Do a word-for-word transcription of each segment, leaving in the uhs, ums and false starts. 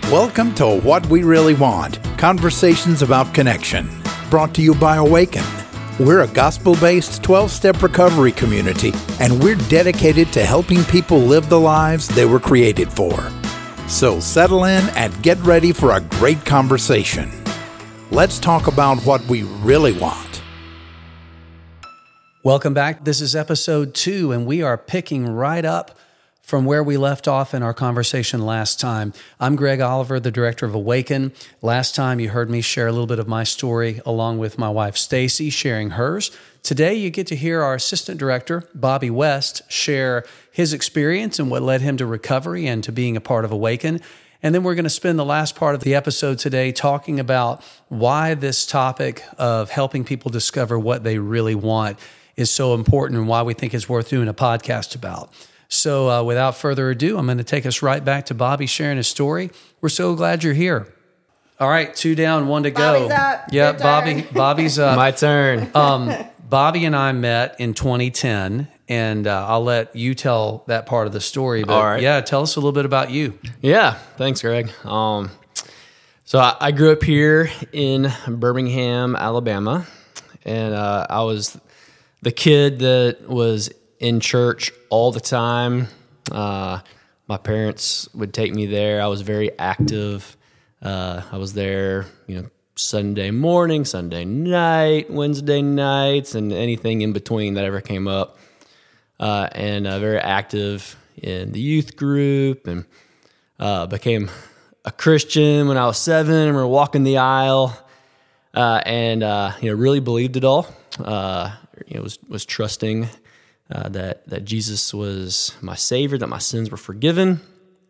Welcome to What We Really Want, Conversations About Connection, brought to you by Awaken. We're a gospel-based twelve-step recovery community, and we're dedicated to helping people live the lives they were created for. So settle in and get ready for a great conversation. Let's talk about what we really want. Welcome back. This is episode two, and we are picking right up from where we left off in our conversation last time. I'm Greg Oliver, the director of Awaken. Last time you heard me share a little bit of my story along with my wife Stacy sharing hers. Today you get to hear our assistant director, Bobby West, share his experience and what led him to recovery and to being a part of Awaken. And then we're going to spend the last part of the episode today talking about why this topic of helping people discover what they really want is so important and why we think it's worth doing a podcast about. So uh, without further ado, I'm going to take us right back to Bobby sharing his story. We're so glad you're here. All right, two down, one to go. Bobby's up. Yeah, Your Bobby. turn. Bobby's up. My turn. Um, Bobby and I met in twenty ten, and uh, I'll let you tell that part of the story. But All right. yeah, tell us a little bit about you. Yeah, thanks, Greg. Um, so I, I grew up here in Birmingham, Alabama, and uh, I was the kid that was in church all the time. Uh, my parents would take me there. I was very active. Uh, I was there, you know, Sunday morning, Sunday night, Wednesday nights, and anything in between that ever came up. Uh, and uh, very active in the youth group, and uh, became a Christian when I was seven. And we were walking the aisle, uh, and uh, you know, really believed it all. Uh, you know, was was trusting uh, that that Jesus was my Savior, that my sins were forgiven.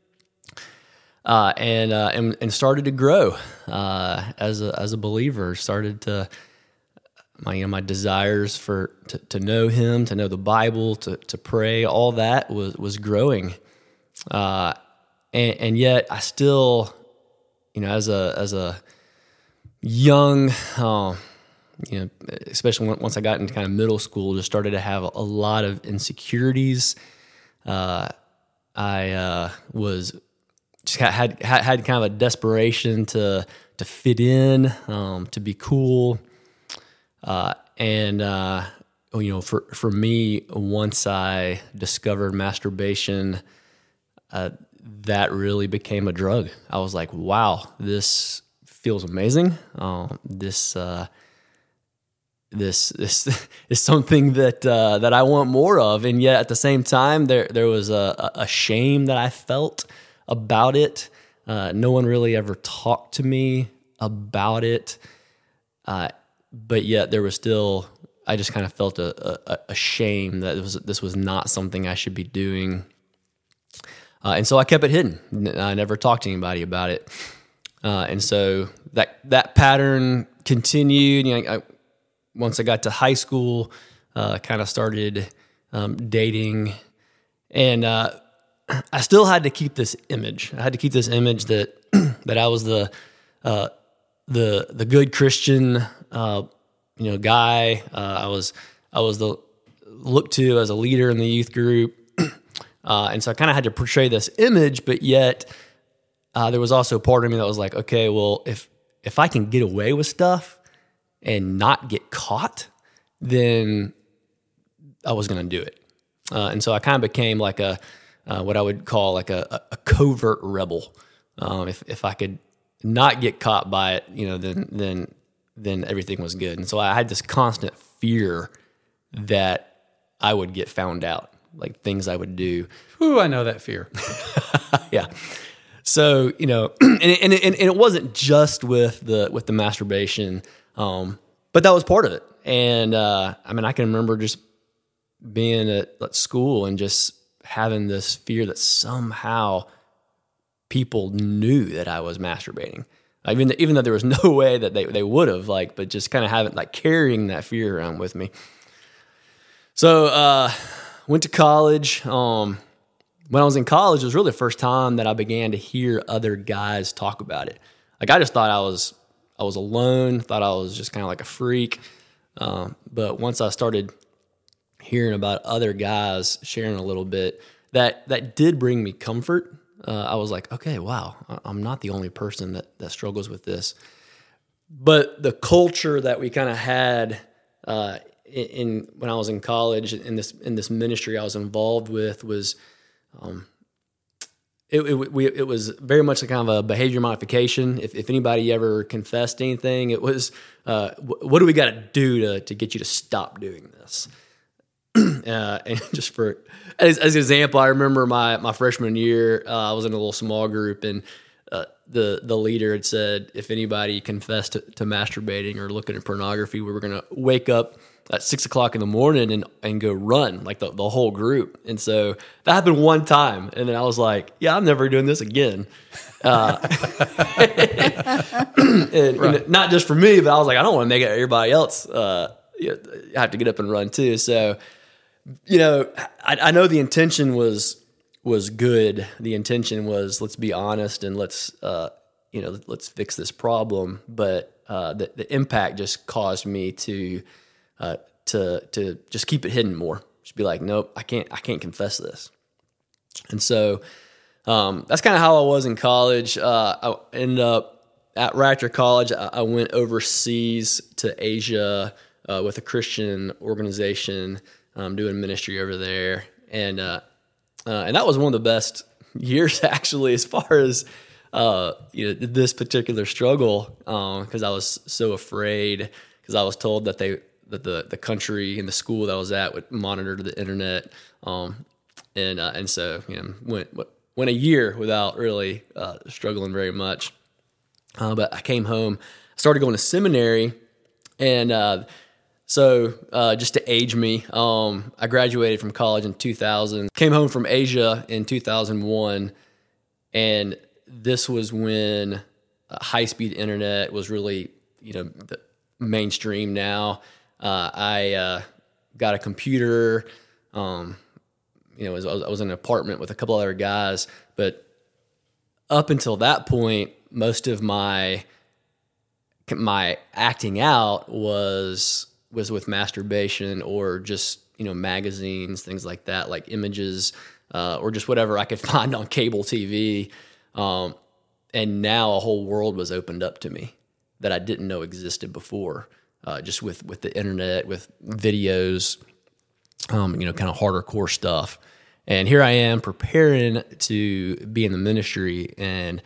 Uh, and, uh, and and started to grow uh, as a as a believer. Started to my you know my desires for to, to know Him, to know the Bible, to to pray. All that was was growing, uh, and, and yet I still, you know, as a as a young, uh, you know, especially once I got into kind of middle school, just started to have a lot of insecurities. Uh, I uh, was. Just had, had had kind of a desperation to to fit in, um, to be cool, uh, and uh, you know, for for me, once I discovered masturbation, uh, that really became a drug. I was like, "Wow, this feels amazing. Um, this uh, this this is something that uh, that I want more of." And yet, at the same time, there there was a, a shame that I felt about it. Uh, no one really ever talked to me about it. Uh, but yet there was still, I just kind of felt a, a, a shame that it was, this was not something I should be doing. Uh, and so I kept it hidden. I never talked to anybody about it. Uh, and so that, that pattern continued. You know, I, once I got to high school, uh, kind of started um, dating, and uh, I still had to keep this image. I had to keep this image that that I was the uh, the the good Christian, uh, you know, guy. Uh, I was I was the looked to as a leader in the youth group, uh, and so I kind of had to portray this image. But yet, uh, there was also part of me that was like, okay, well, if if I can get away with stuff and not get caught, then I was going to do it. Uh, and so I kind of became like a Uh, what I would call like a, a covert rebel. Um, if if I could not get caught by it, you know, then then then everything was good. And so I had this constant fear that I would get found out, like things I would do. Ooh, I know that fear. Yeah. So you know, and and, and and it wasn't just with the with the masturbation, um, but that was part of it. And uh, I mean, I can remember just being at, at school and just having this fear that somehow people knew that I was masturbating. I mean, even though there was no way that they, they would have, like, but just kind of having, like, carrying that fear around with me. So, uh, went to college. Um, when I was in college, it was really the first time that I began to hear other guys talk about it. Like, I just thought I was, I was alone, thought I was just kind of like a freak. Um, but once I started hearing about other guys sharing a little bit, that that did bring me comfort. uh, I was like, okay, wow, I'm not the only person that, that struggles with this. But the culture that we kind of had uh, in, in when I was in college, in this in this ministry I was involved with, was um, it it, we, it was very much a kind of a behavior modification. If, if anybody ever confessed anything, it was uh, what do we got to do to to get you to stop doing this? Uh, and just for as, as an example, I remember my my freshman year, uh, I was in a little small group, and uh, the the leader had said if anybody confessed to, to masturbating or looking at pornography, we were going to wake up at six o'clock in the morning and, and go run, like the, the whole group. And so that happened one time, and then I was like, yeah, I'm never doing this again. Uh, and, right. and not just for me, but I was like, I don't want to make everybody else uh, you know, have to get up and run too. So, you know, I, I know the intention was was good. The intention was, let's be honest and let's uh, you know let's fix this problem. But uh, the the impact just caused me to uh, to to just keep it hidden more. Just be like, nope, I can't I can't confess this. And so um, that's kind of how I was in college. Uh, I ended up at right after college. I, I went overseas to Asia uh, with a Christian organization. Um, doing ministry over there, and uh, uh, and that was one of the best years actually, as far as uh, you know this particular struggle, because um, I was so afraid, because I was told that they that the the country and the school that I was at would monitor the internet, um, and uh, and so you know went went a year without really uh, struggling very much, uh, but I came home, started going to seminary, and. Uh, So, uh, just to age me, um, I graduated from college in two thousand, came home from Asia in two thousand one, and this was when uh, high-speed internet was really, you know, the mainstream now. Uh, I uh, got a computer, um, you know, I was, I was in an apartment with a couple other guys, but up until that point, most of my my acting out was... was with masturbation or just, you know, magazines, things like that, like images, uh, or just whatever I could find on cable T V. Um, and now a whole world was opened up to me that I didn't know existed before, uh, just with, with the internet, with videos, um, you know, kind of harder core stuff. And here I am preparing to be in the ministry, and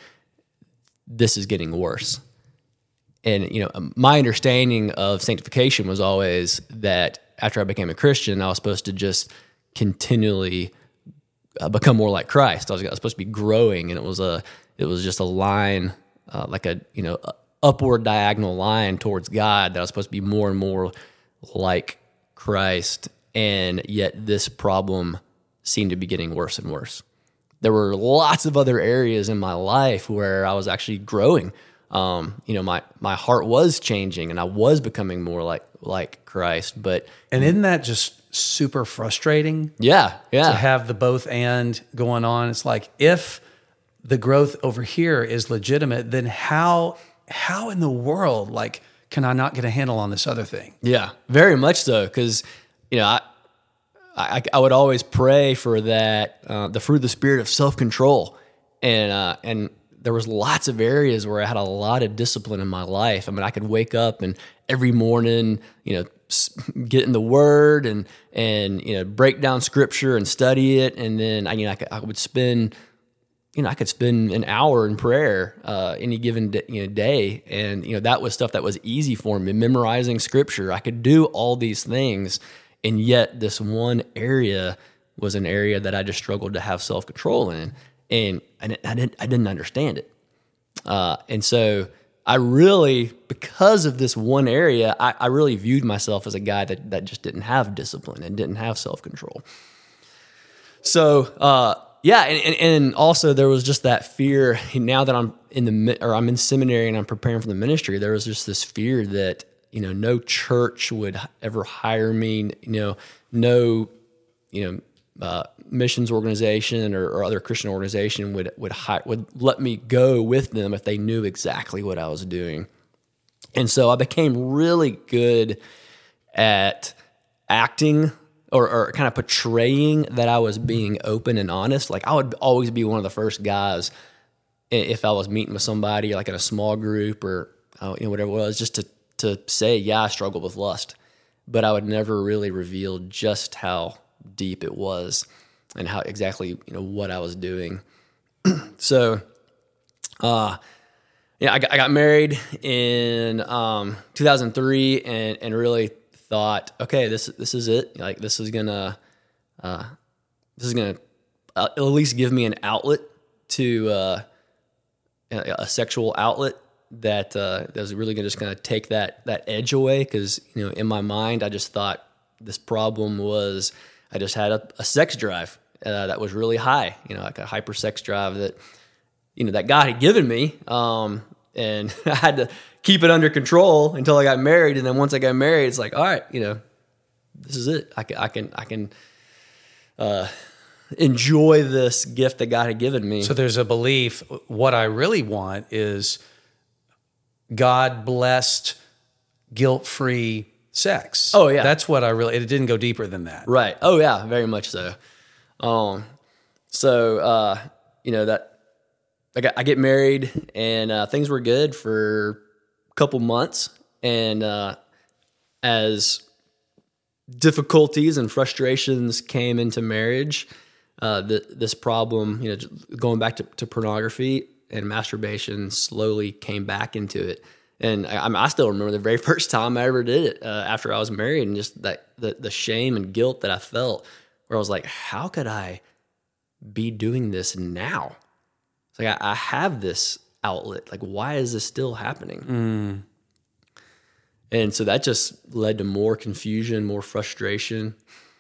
this is getting worse. And, you know, my understanding of sanctification was always that after I became a Christian, I was supposed to just continually uh, become more like Christ. I was, I was supposed to be growing, and it was a, it was just a line, uh, like a, you know, a upward diagonal line towards God, that I was supposed to be more and more like Christ. And yet this problem seemed to be getting worse and worse. There were lots of other areas in my life where I was actually growing. Um, you know, my, my heart was changing, and I was becoming more like, like Christ, but. And isn't that just super frustrating? Yeah. Yeah. To have the both and going on. It's like, if the growth over here is legitimate, then how, how in the world, like, can I not get a handle on this other thing? Yeah, very much so. Cause you know, I, I, I would always pray for that, uh, the fruit of the Spirit of self-control. And, uh, and, there was lots of areas where I had a lot of discipline in my life. I mean, I could wake up and every morning, you know, get in the Word and and you know, break down Scripture and study it, and then I, you know, I, could, I would spend, you know, I could spend an hour in prayer uh, any given day, you know, day, and you know, that was stuff that was easy for me. Memorizing Scripture, I could do all these things, and yet this one area was an area that I just struggled to have self control in. And I didn't, I didn't understand it. Uh, and so I really, because of this one area, I, I really viewed myself as a guy that, that just didn't have discipline and didn't have self-control. So, uh, yeah, and, and, and also there was just that fear. Now that I'm in the, or I'm in seminary and I'm preparing for the ministry, there was just this fear that, you know, no church would ever hire me, you know, no, you know, Uh, missions organization or, or other Christian organization would would hi- would let me go with them if they knew exactly what I was doing. And so I became really good at acting or, or kind of portraying that I was being open and honest. Like I would always be one of the first guys if I was meeting with somebody like in a small group or uh, you know whatever it was, just to to say, yeah, I struggled with lust, but I would never really reveal just how deep it was and how exactly you know what I was doing. So, uh, yeah, I got, I got married in um, two thousand three, and and really thought, okay, this this is it. Like this is gonna, uh, this is gonna uh, at least give me an outlet to uh, a, a sexual outlet that uh, that was really gonna just kind of take that that edge away. Because you know, in my mind, I just thought this problem was I just had a, a sex drive uh, that was really high. You know, like a hyper sex drive that you know that God had given me, um, and I had to keep it under control until I got married. And then once I got married, it's like, all right, you know, this is it. I can, I can, I can uh, enjoy this gift that God had given me. So there's a belief. What I really want is God blessed, guilt-free sex. Oh yeah, that's what I really. It didn't go deeper than that, right? Oh yeah, very much so. Um, so uh, you know that I got I get married and uh, things were good for couple months, and uh, as difficulties and frustrations came into marriage, uh, the, this problem, you know, going back to, to pornography and masturbation, slowly came back into it. And I, I, mean, I still remember the very first time I ever did it uh, after I was married, and just that the, the shame and guilt that I felt, where I was like, how could I be doing this now? It's like I, I have this outlet. Like, why is this still happening? Mm. And so that just led to more confusion, more frustration.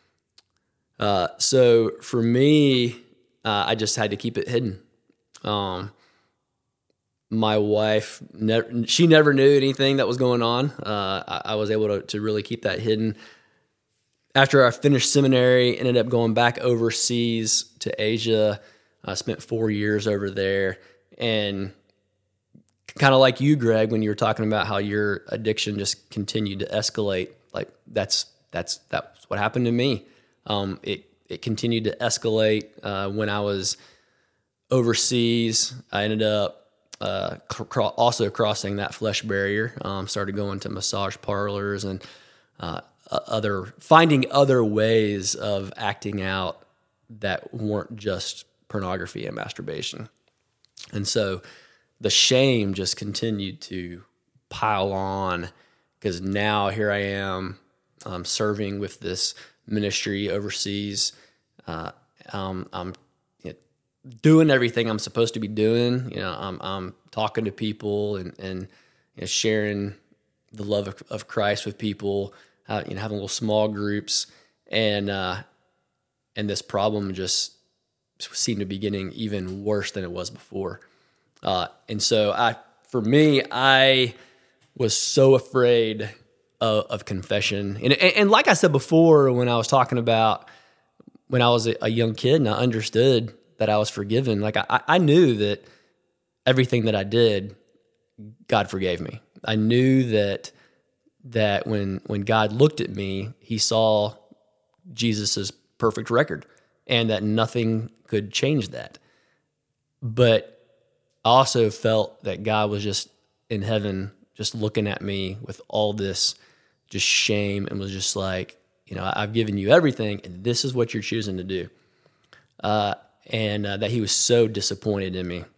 Uh, so for me, uh, I just had to keep it hidden. Um, my wife, never, she never knew anything that was going on. Uh, I, I was able to, to really keep that hidden. After I finished seminary, ended up going back overseas to Asia. I spent four years over there, and kind of like you, Greg, when you were talking about how your addiction just continued to escalate, like that's that's that's what happened to me. Um, it it continued to escalate uh, when I was overseas. I ended up uh, cr- also crossing that flesh barrier. Um, started going to massage parlors and uh, other finding other ways of acting out that weren't just pornography and masturbation, and so the shame just continued to pile on, because now here I am um, serving with this ministry overseas. Uh, um, I'm you know, doing everything I'm supposed to be doing. You know, I'm, I'm talking to people and, and you know, sharing the love of, of Christ with people. Uh, you know, having little small groups, and uh, and this problem just seemed to be getting even worse than it was before. Uh, and so I, for me, I was so afraid of, of confession. And, and, and like I said before, when I was talking about when I was a, a young kid and I understood that I was forgiven, like I, I knew that everything that I did, God forgave me. I knew that, that when, when God looked at me, he saw Jesus's perfect record and that nothing could change that. But I also felt that God was just in heaven, just looking at me with all this just shame, and was just like, you know, I've given you everything, and this is what you're choosing to do. Uh, and uh, that he was so disappointed in me.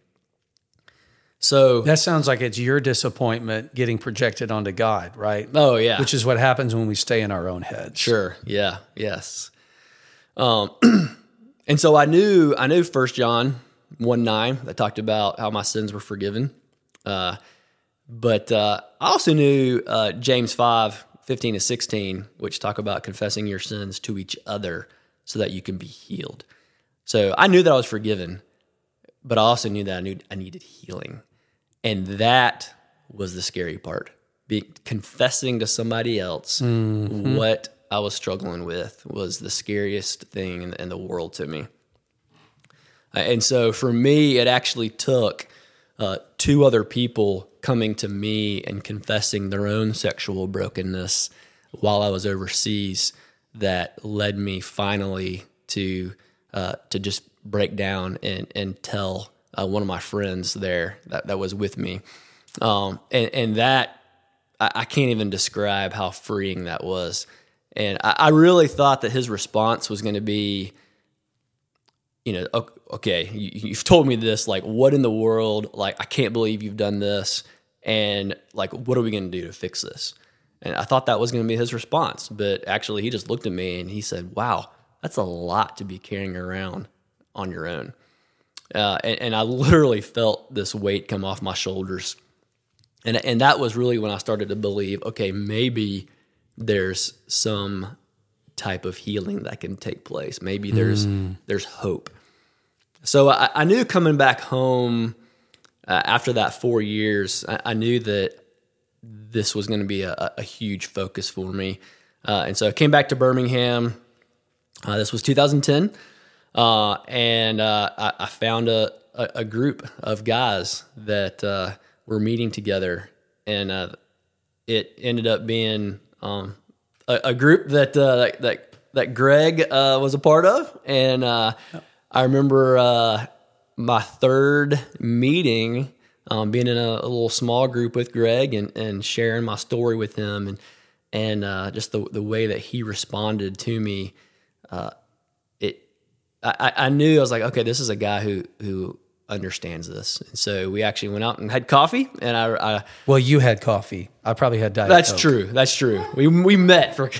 So that sounds like it's your disappointment getting projected onto God, right? Oh yeah. Which is what happens when we stay in our own heads. Sure. Yeah. Yes. Um, and so I knew, I knew First John one nine that talked about how my sins were forgiven. Uh, but uh, I also knew uh, James five fifteen to sixteen, which talk about confessing your sins to each other so that you can be healed. So I knew that I was forgiven, but I also knew that I knew I needed healing. And that was the scary part. Be, confessing to somebody else mm-hmm. what I was struggling with was the scariest thing in, in the world to me. And so for me, it actually took uh, two other people coming to me and confessing their own sexual brokenness while I was overseas that led me finally to uh, to just break down and and tell uh, one of my friends there that, that was with me, um, and and that I, I can't even describe how freeing that was. And I, I really thought that his response was going to be, you know, okay, you, you've told me this, like, what in the world? Like, I can't believe you've done this. And like, what are we going to do to fix this? And I thought that was going to be his response. But actually, he just looked at me and he said, wow, that's a lot to be carrying around on your own. Uh, and, and I literally felt this weight come off my shoulders. And, and that was really when I started to believe, okay, maybe there's some type of healing that can take place. Maybe there's mm. there's hope. So I, I knew coming back home uh, after that four years, I, I knew that this was going to be a, a huge focus for me. Uh, and so I came back to Birmingham. Uh, this was two thousand ten. Uh, and uh, I, I found a, a, a group of guys that uh, were meeting together. And uh, it ended up being um, a, a group that, uh, that that that Greg uh, was a part of. And uh, I remember uh, my third meeting, um, being in a, a little small group with Greg and, and sharing my story with him, and and uh, just the the way that he responded to me. Uh, it I, I knew I was like, okay, this is a guy who who understands this. And so we actually went out and had coffee. And I, I well, you had coffee. I probably had Diet That's Coke. true. That's true. We we met for.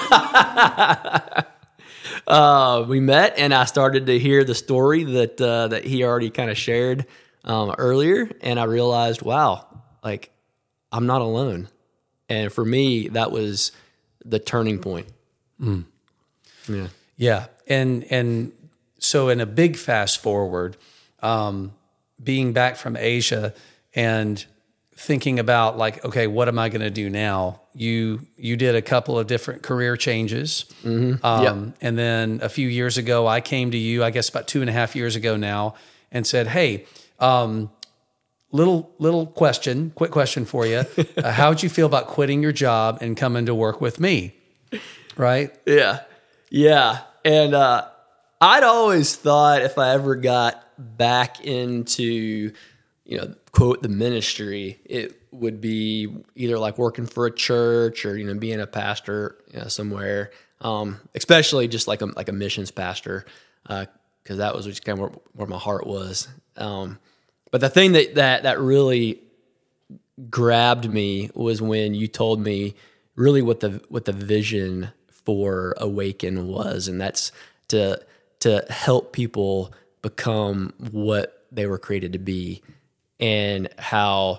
uh, we met, and I started to hear the story that uh, that he already kind of shared um, earlier, and I realized, wow, like I'm not alone. And for me, that was the turning point. Mm. Yeah. Yeah. And, and so in a big fast forward, um, being back from Asia and thinking about like, okay, what am I going to do now? You, you did a couple of different career changes. Mm-hmm. Um, yep. And then a few years ago, I came to you, I guess about two and a half years ago now, and said, hey, um, Little little question, quick question for you. Uh, how'd you feel about quitting your job and coming to work with me? Right? Yeah. Yeah. And uh, I'd always thought if I ever got back into, you know, quote, the ministry, it would be either like working for a church or, you know, being a pastor, you know, somewhere, um, especially just like a, like a missions pastor, because uh, that was just kind of where, where my heart was. Um But the thing that, that, that really grabbed me was when you told me really what the what the vision for Awaken was, and that's to to help people become what they were created to be, and how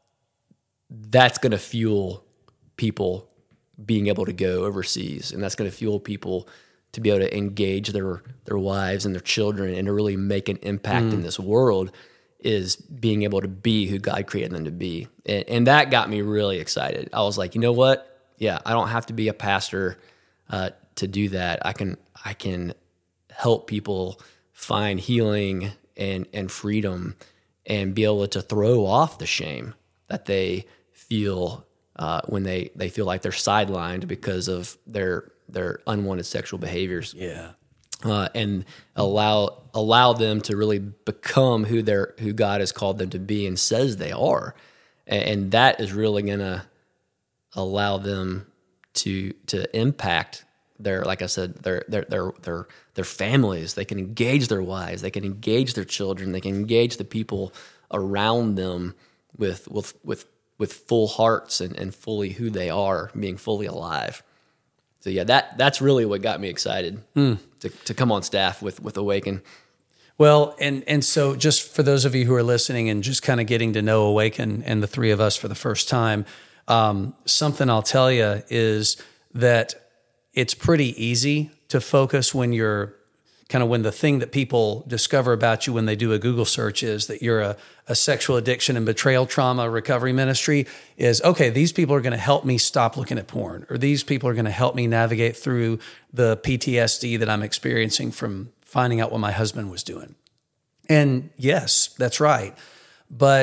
that's going to fuel people being able to go overseas, and that's going to fuel people to be able to engage their their wives and their children and to really make an impact mm. in this world. Is being able to be who God created them to be. And, and that got me really excited. I was like, you know what? Yeah, I don't have to be a pastor uh, to do that. I can I can help people find healing and, and freedom and be able to throw off the shame that they feel uh, when they, they feel like they're sidelined because of their their unwanted sexual behaviors. Yeah. Uh, and allow allow them to really become who they're who God has called them to be and says they are, and, and that is really gonna allow them to to impact their, like I said, their their their their their families. They can engage their wives, they can engage their children, they can engage the people around them with with with with full hearts and, and fully who they are, being fully alive. So yeah, that that's really what got me excited mm. to, to come on staff with, with Awaken. Well, and and so just for those of you who are listening and just kind of getting to know Awaken and the three of us for the first time, um, something I'll tell you is that it's pretty easy to focus when you're kind of when the thing that people discover about you when they do a Google search is that you're a, a sexual addiction and betrayal trauma recovery ministry is, okay, these people are going to help me stop looking at porn, or these people are going to help me navigate through the P T S D that I'm experiencing from finding out what my husband was doing. And yes, that's right. But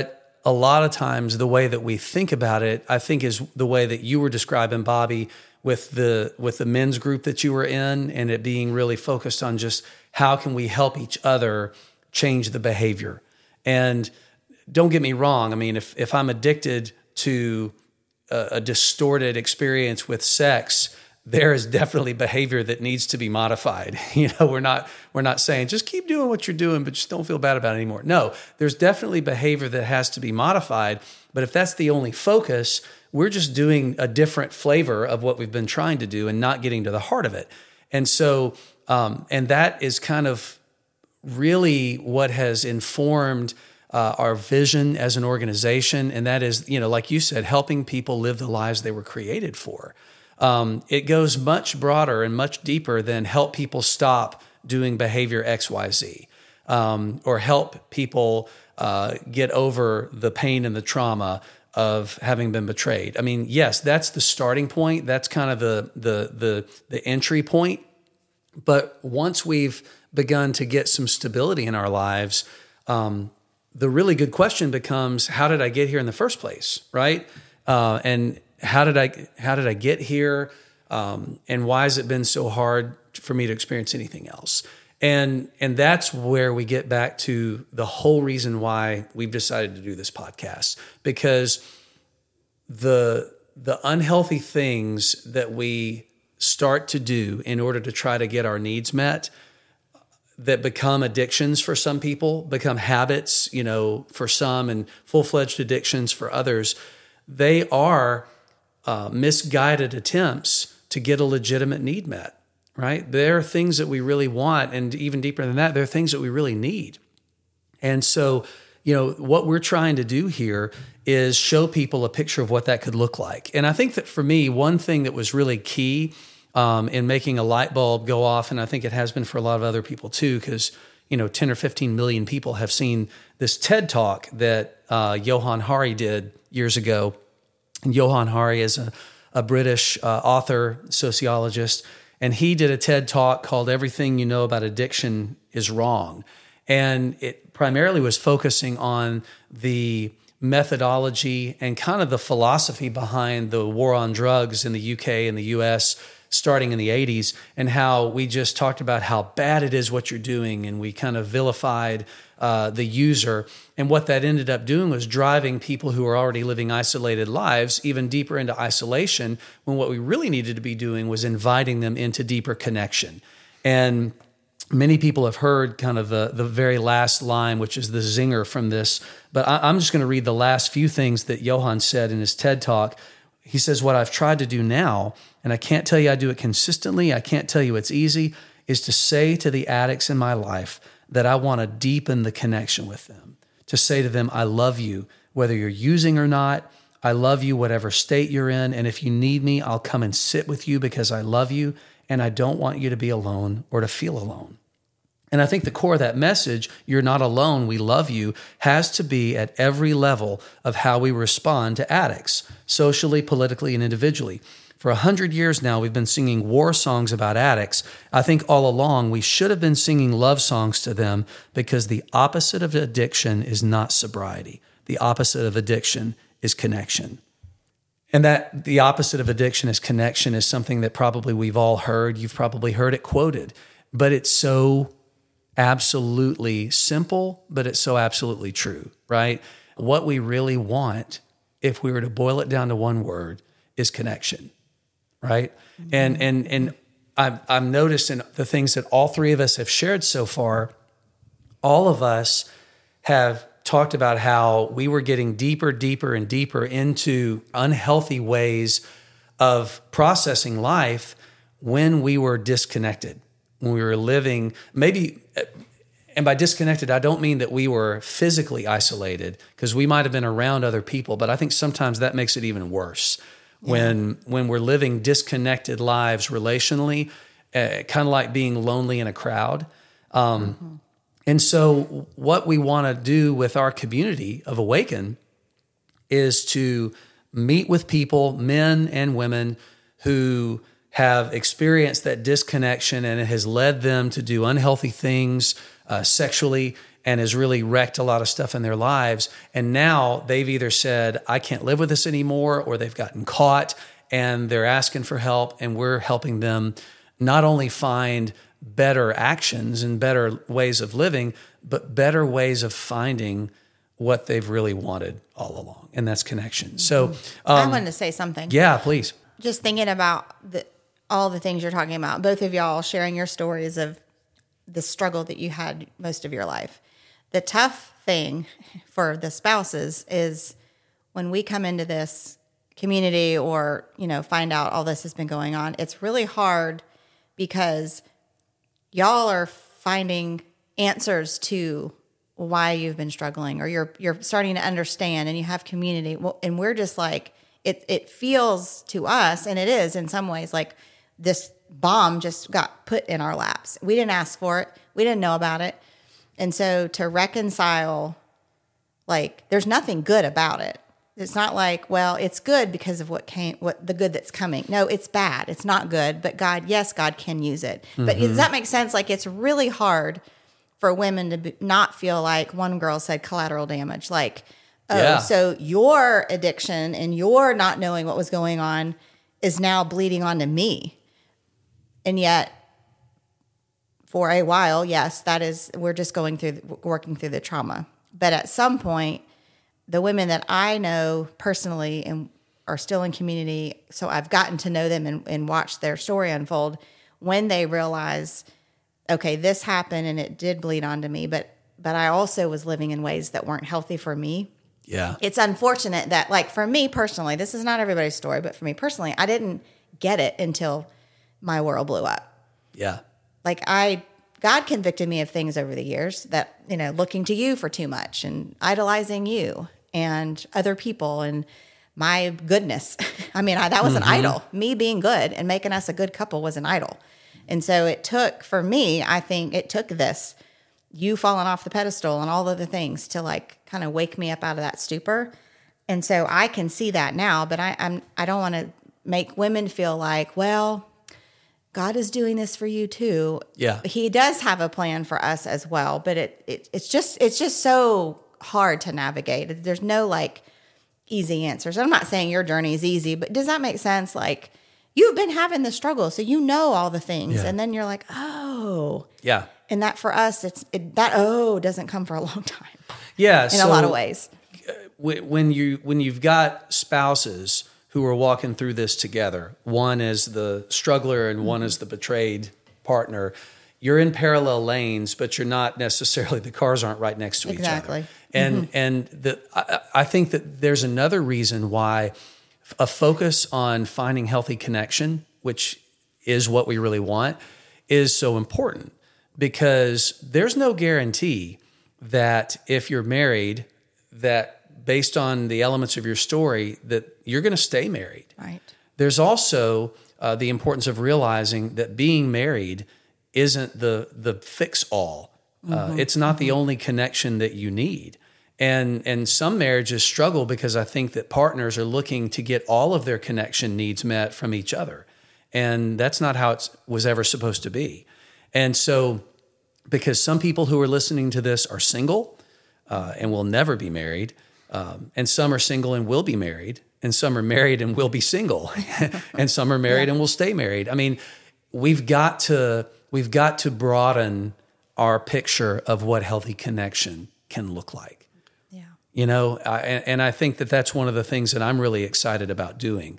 a lot of times the way that we think about it, I think, is the way that you were describing, Bobby, with the with the men's group that you were in, and it being really focused on just how can we help each other change the behavior. And don't get me wrong, I mean, if if I'm addicted to a, a distorted experience with sex, there is definitely behavior that needs to be modified. You know, we're not we're not saying just keep doing what you're doing, but just don't feel bad about it anymore. No, there's definitely behavior that has to be modified. But if that's the only focus, we're just doing a different flavor of what we've been trying to do and not getting to the heart of it. And so, um, and that is kind of really what has informed uh, our vision as an organization. And that is, you know, like you said, helping people live the lives they were created for. Um, it goes much broader and much deeper than help people stop doing behavior X Y Z, um, or help people uh, get over the pain and the trauma of having been betrayed. I mean, yes, that's the starting point. That's kind of the the the the entry point. But once we've begun to get some stability in our lives, um, the really good question becomes, how did I get here in the first place, right? Uh, and how did I how did I get here? Um, and why has it been so hard for me to experience anything else? And and that's where we get back to the whole reason why we've decided to do this podcast, because the the unhealthy things that we start to do in order to try to get our needs met, that become addictions for some people, become habits, you know, for some, and full-fledged addictions for others, they are uh, misguided attempts to get a legitimate need met, right? There are things that we really want, and even deeper than that, there are things that we really need. And so, you know, what we're trying to do here is show people a picture of what that could look like. And I think that for me, one thing that was really key um, in making a light bulb go off, and I think it has been for a lot of other people too, because, you know, ten or fifteen million people have seen this TED Talk that uh, Johann Hari did years ago. And Johann Hari is a, a British uh, author, sociologist, and he did a TED Talk called Everything You Know About Addiction is Wrong. And it primarily was focusing on the methodology and kind of the philosophy behind the war on drugs in the U K and the U S starting in the eighties, and how we just talked about how bad it is what you're doing, and we kind of vilified uh, the user. And what that ended up doing was driving people who are already living isolated lives even deeper into isolation, when what we really needed to be doing was inviting them into deeper connection. And many people have heard kind of the, the very last line, which is the zinger from this, but I, I'm just going to read the last few things that Johann said in his TED Talk. He says, what I've tried to do now, and I can't tell you I do it consistently, I can't tell you it's easy, is to say to the addicts in my life that I want to deepen the connection with them. To say to them, I love you, whether you're using or not. I love you, whatever state you're in. And if you need me, I'll come and sit with you because I love you. And I don't want you to be alone or to feel alone. And I think the core of that message, you're not alone, we love you, has to be at every level of how we respond to addicts, socially, politically, and individually. For a hundred years now, we've been singing war songs about addicts. I think all along we should have been singing love songs to them, because the opposite of addiction is not sobriety. The opposite of addiction is connection. And that the opposite of addiction is connection is something that probably we've all heard. You've probably heard it quoted, but it's so absolutely simple, but it's so absolutely true, right? What we really want, if we were to boil it down to one word, is connection, right? Mm-hmm. And and and I've, I've noticed in the things that all three of us have shared so far, all of us have talked about how we were getting deeper, deeper, and deeper into unhealthy ways of processing life when we were disconnected, when we were living, maybe, and by disconnected, I don't mean that we were physically isolated, because we might have been around other people, but I think sometimes that makes it even worse. Yeah. When when we're living disconnected lives relationally, uh, kind of like being lonely in a crowd. Um, mm-hmm. And so what we want to do with our community of Awaken is to meet with people, men and women, who have experienced that disconnection, and it has led them to do unhealthy things uh, sexually, and has really wrecked a lot of stuff in their lives. And now they've either said, I can't live with this anymore, or they've gotten caught and they're asking for help, and we're helping them not only find better actions and better ways of living, but better ways of finding what they've really wanted all along, and that's connection. So um, I wanted to say something. Yeah, please. Just thinking about the, all the things you're talking about, both of y'all sharing your stories of the struggle that you had most of your life. The tough thing for the spouses is when we come into this community or, you know, find out all this has been going on, it's really hard because y'all are finding answers to why you've been struggling, or you're you're starting to understand, and you have community. Well, and we're just like, it it feels to us, and it is in some ways, like this bomb just got put in our laps. We didn't ask for it. We didn't know about it. And so to reconcile, like, there's nothing good about it. It's not like, well, it's good because of what came, what the good that's coming. No, it's bad. It's not good. But God, yes, God can use it. Mm-hmm. But does that make sense? Like, it's really hard for women to be, not feel like, one girl said, collateral damage. Like, oh, yeah. So your addiction and your not knowing what was going on is now bleeding onto me. And yet, for a while, yes, that is, we're just going through, working through the trauma. But at some point, the women that I know personally and are still in community, so I've gotten to know them and, and watched their story unfold, when they realize, okay, this happened and it did bleed onto me, but but I also was living in ways that weren't healthy for me. Yeah. It's unfortunate that, like, for me personally, this is not everybody's story, but for me personally, I didn't get it until my world blew up. Yeah. Like, I, God convicted me of things over the years that, you know, looking to you for too much and idolizing you and other people and my goodness. I mean, I, that was mm-hmm. an idol. Me being good and making us a good couple was an idol. And so it took, for me, I think it took this, you falling off the pedestal and all of the things to, like, kind of wake me up out of that stupor. And so I can see that now, but I, I'm, I don't want to make women feel like, well, God is doing this for you too. Yeah. He does have a plan for us as well, but it, it it's just it's just so hard to navigate. There's no, like, easy answers. I'm not saying your journey is easy, but does that make sense? Like, you've been having the struggle, so you know all the things, yeah. and then you're like, oh. Yeah. And that for us, it's it, that oh doesn't come for a long time. Yeah. In so a lot of ways. When you when you've got spouses who are walking through this together, one is the struggler and one is the betrayed partner, you're in parallel lanes, but you're not necessarily, the cars aren't right next to Exactly. each other. And mm-hmm. and the, I, I think that there's another reason why a focus on finding healthy connection, which is what we really want, is so important, because there's no guarantee that if you're married, that based on the elements of your story, that you're going to stay married. Right. There's also uh, the importance of realizing that being married isn't the the fix-all. Uh, mm-hmm. It's not mm-hmm. the only connection that you need. And and some marriages struggle because I think that partners are looking to get all of their connection needs met from each other. And that's not how it was ever supposed to be. And so, because some people who are listening to this are single uh, and will never be married, Um, and some are single and will be married, and some are married and will be single, and some are married yeah. and will stay married. I mean, we've got to we've got to broaden our picture of what healthy connection can look like. Yeah, you know, I, and, and I think that that's one of the things that I'm really excited about doing.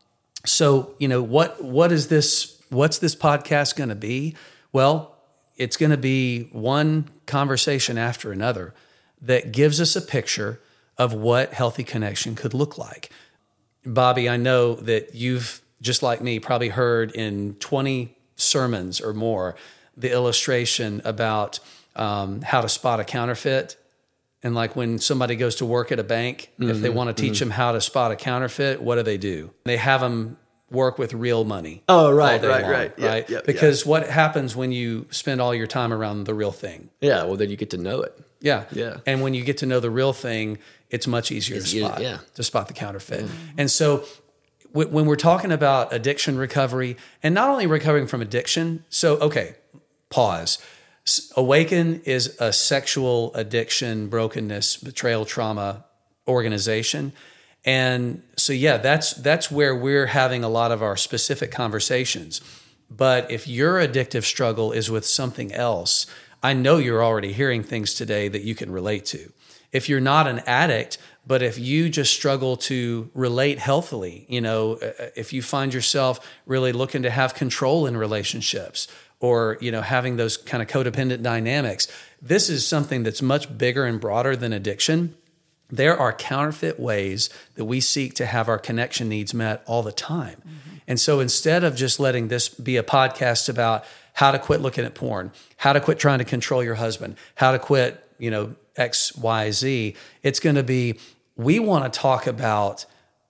So, you know, what what is this? What's this podcast going to be? Well, it's going to be one conversation after another that gives us a picture of what healthy connection could look like. Bobby, I know that you've, just like me, probably heard in twenty sermons or more the illustration about um, how to spot a counterfeit. And like when somebody goes to work at a bank, mm-hmm, if they want to teach mm-hmm. them how to spot a counterfeit, what do they do? They have them work with real money. Oh, right, right, long, right, right. Yeah, yeah, because yeah. what happens when you spend all your time around the real thing? Yeah, well, then you get to know it. Yeah. Yeah. And when you get to know the real thing, it's much easier it's, to spot, yeah. to spot the counterfeit. Mm-hmm. And so w- when we're talking about addiction recovery, and not only recovering from addiction, so, okay, pause. Awaken is a sexual addiction, brokenness, betrayal, trauma organization. And so, yeah, that's that's where we're having a lot of our specific conversations. But if your addictive struggle is with something else, I know you're already hearing things today that you can relate to. If you're not an addict, but if you just struggle to relate healthily, you know, if you find yourself really looking to have control in relationships, or, you know, having those kind of codependent dynamics, this is something that's much bigger and broader than addiction. There are counterfeit ways that we seek to have our connection needs met all the time. Mm-hmm. And so instead of just letting this be a podcast about how to quit looking at porn, how to quit trying to control your husband, how to quit, you know, X, Y, Z, it's going to be, we want to talk about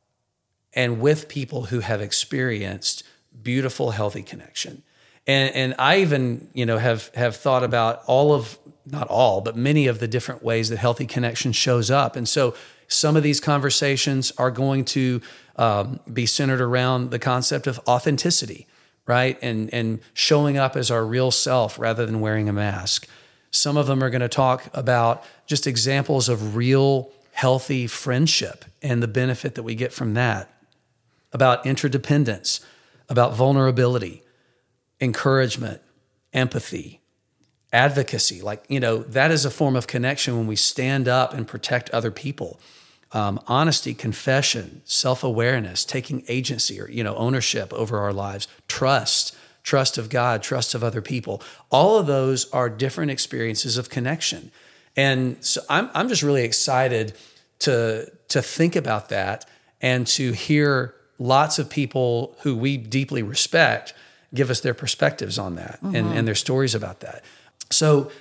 and with people who have experienced beautiful, healthy connection. And, and I even, you know, have have thought about all of, not all, but many of the different ways that healthy connection shows up. And so some of these conversations are going to um, be centered around the concept of authenticity, right? And, and showing up as our real self rather than wearing a mask. Some of them are going to talk about just examples of real, healthy friendship and the benefit that we get from that, about interdependence, about vulnerability, encouragement, empathy, advocacy. Like, you know, that is a form of connection when we stand up and protect other people. Um, honesty, confession, self-awareness, taking agency or, you know, ownership over our lives, trust, trust of God, trust of other people. All of those are different experiences of connection. And so I'm, I'm just really excited to, to think about that and to hear lots of people who we deeply respect give us their perspectives on that mm-hmm. and, and their stories about that. So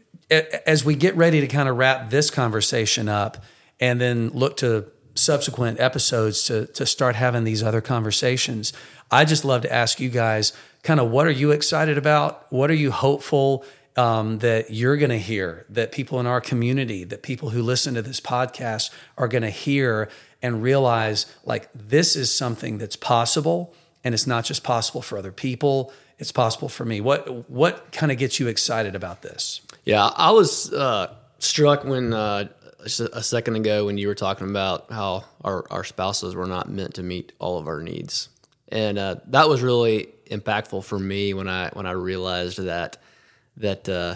as we get ready to kind of wrap this conversation up and then look to subsequent episodes to, to start having these other conversations, I just love to ask you guys kind of, what are you excited about? What are you hopeful um, that you're going to hear, that people in our community, that people who listen to this podcast are going to hear and realize, like, this is something that's possible. And it's not just possible for other people, it's possible for me. What what kind of gets you excited about this? Yeah, I was uh, struck when uh, a second ago when you were talking about how our, our spouses were not meant to meet all of our needs. And uh, that was really impactful for me when I when I realized that that uh,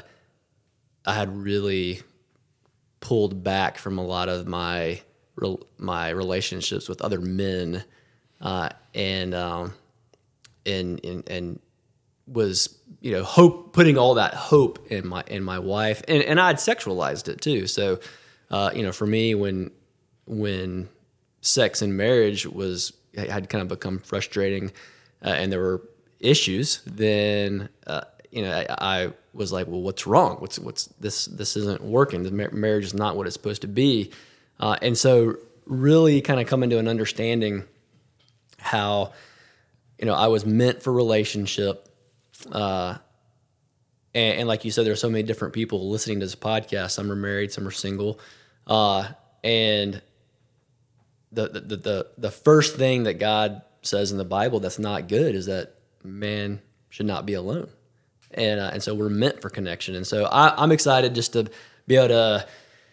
I had really pulled back from a lot of my my relationships with other men. Uh, and, um, and, and, and was, you know, hope, putting all that hope in my, in my wife, and, and I'd sexualized it too. So, uh, you know, for me, when, when sex and marriage was, had kind of become frustrating, uh, and there were issues, then, uh, you know, I, I was like, well, what's wrong? What's, what's this, this isn't working. The mar- marriage is not what it's supposed to be. Uh, and so really kind of coming to an understanding how, you know, I was meant for relationship. Uh, and, and like you said, there are so many different people listening to this podcast. Some are married, some are single. Uh, and the, the, the, the first thing that God says in the Bible that's not good is that man should not be alone. And, uh, and so we're meant for connection. And so I, I'm excited just to be able to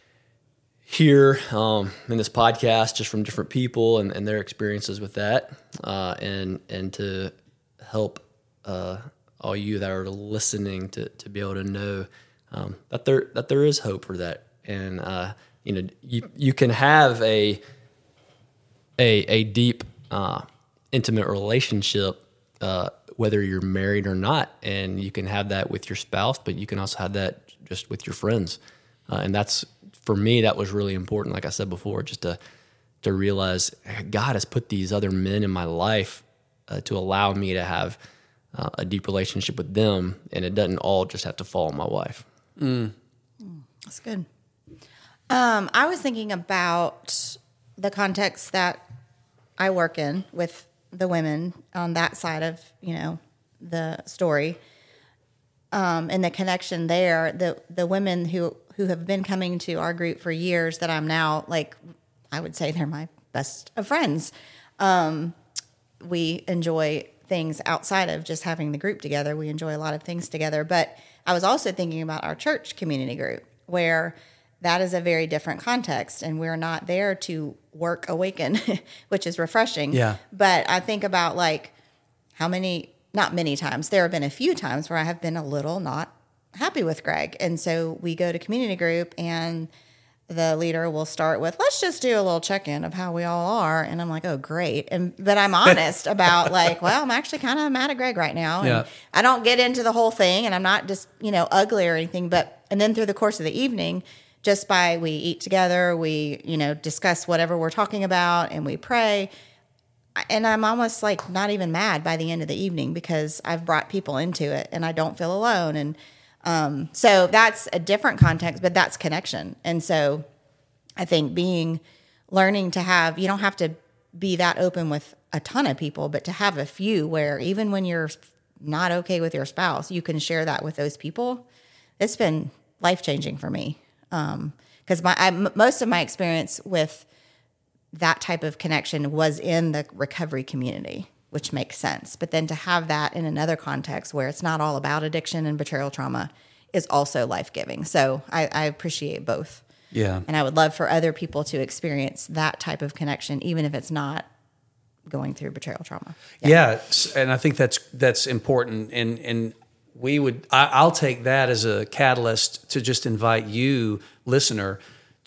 hear um, in this podcast just from different people and, and their experiences with that, uh, and and to help uh, all you that are listening to to be able to know um, that there that there is hope for that, and uh, you know you you can have a a a deep uh, intimate relationship uh, whether you're married or not, and you can have that with your spouse, but you can also have that just with your friends, uh, and that's. For me, that was really important, like I said before, just to to realize God has put these other men in my life uh, to allow me to have uh, a deep relationship with them, and it doesn't all just have to fall on my wife. Mm. That's good. Um, I was thinking about the context that I work in with the women on that side of, you know, the story, um, and the connection there. The the women who. who have been coming to our group for years that I'm now, like, I would say they're my best of friends. Um, we enjoy things outside of just having the group together. We enjoy a lot of things together. But I was also thinking about our church community group, where that is a very different context, and we're not there to work Awaken, which is refreshing. Yeah. But I think about like how many, not many times, there have been a few times where I have been a little not happy with Greg. And so we go to community group, and the leader will start with, let's just do a little check-in of how we all are. And I'm like, oh, great. And but I'm honest about like, well, I'm actually kind of mad at Greg right now. And Yeah. I don't get into the whole thing, and I'm not just, you know, ugly or anything. But, and then through the course of the evening, just by we eat together, we, you know, discuss whatever we're talking about, and we pray. And I'm almost like not even mad by the end of the evening, because I've brought people into it and I don't feel alone. And Um, so that's a different context, but that's connection. And so I think being, learning to have, you don't have to be that open with a ton of people, but to have a few where even when you're not okay with your spouse, you can share that with those people. It's been life-changing for me. Um, cause my, I, most of my experience with that type of connection was in the recovery community, which makes sense. But then to have that in another context where it's not all about addiction and betrayal trauma is also life-giving. So I, I appreciate both. Yeah. And I would love for other people to experience that type of connection, even if it's not going through betrayal trauma. Yeah. yeah and I think that's that's important. And and we would, I, I'll take that as a catalyst to just invite you, listener,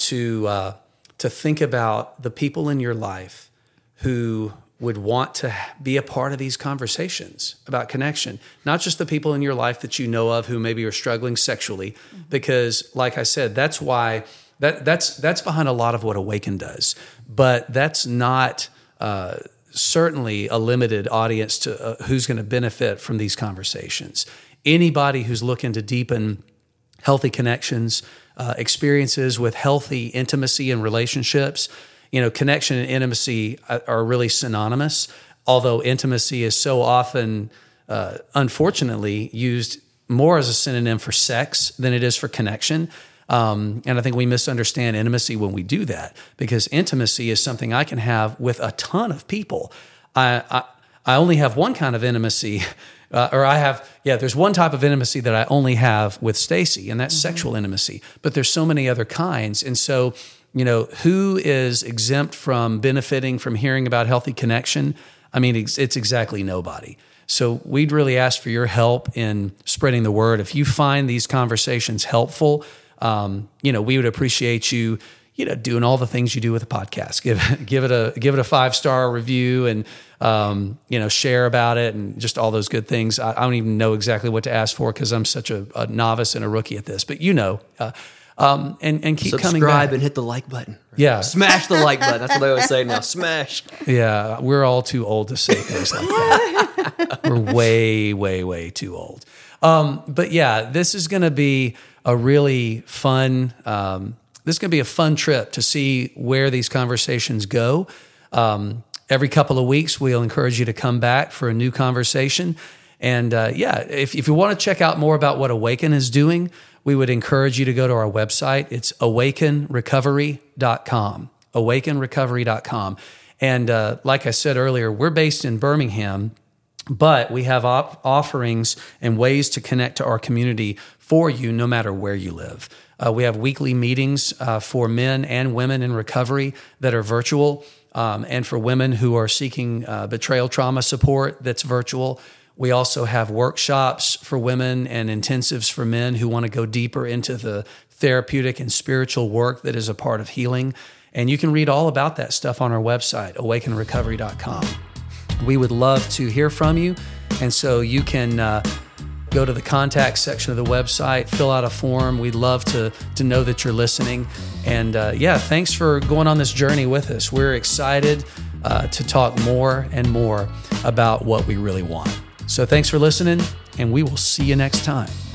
to uh, to think about the people in your life who would want to be a part of these conversations about connection. Not just the people in your life that you know of who maybe are struggling sexually, mm-hmm. because like I said, that's why, that that's that's behind a lot of what Awaken does. But that's not uh, certainly a limited audience to uh, who's going to benefit from these conversations. Anybody who's looking to deepen healthy connections, uh, experiences with healthy intimacy and relationships. You know, connection and intimacy are really synonymous, although intimacy is so often, uh, unfortunately, used more as a synonym for sex than it is for connection. Um, and I think we misunderstand intimacy when we do that, because intimacy is something I can have with a ton of people. I I, I only have one kind of intimacy, uh, or I have, yeah, there's one type of intimacy that I only have with Stacy, and that's mm-hmm. sexual intimacy. But there's so many other kinds. And so, you know, who is exempt from benefiting from hearing about healthy connection? I mean, it's, it's exactly nobody. So we'd really ask for your help in spreading the word. If you find these conversations helpful, um, you know, we would appreciate you, you know, doing all the things you do with a podcast. Give give it a give it a five star review, and um, you know, share about it, and just all those good things. I, I don't even know exactly what to ask for because I'm such a, a novice and a rookie at this. But you know. Uh, Um, and, and keep Subscribe coming back. Subscribe and hit the like button. Yeah. Smash the like button. That's what I always say now. Smash. Yeah. We're all too old to say things like that. We're way, way, way too old. Um, but yeah, this is going to be a really fun, um, this is going to be a fun trip to see where these conversations go. Um, every couple of weeks, we'll encourage you to come back for a new conversation. And uh, yeah, if, if you want to check out more about what Awaken is doing, we would encourage you to go to our website. It's awaken recovery dot com, awaken recovery dot com. And uh, like I said earlier, we're based in Birmingham, but we have op- offerings and ways to connect to our community for you no matter where you live. Uh, we have weekly meetings uh, for men and women in recovery that are virtual, um, and for women who are seeking uh, betrayal trauma support that's virtual. We also have workshops for women and intensives for men who want to go deeper into the therapeutic and spiritual work that is a part of healing. And you can read all about that stuff on our website, awaken recovery dot com. We would love to hear from you. And so you can uh, go to the contact section of the website, fill out a form. We'd love to, to know that you're listening. And uh, yeah, thanks for going on this journey with us. We're excited uh, to talk more and more about what we really want. So thanks for listening, and we will see you next time.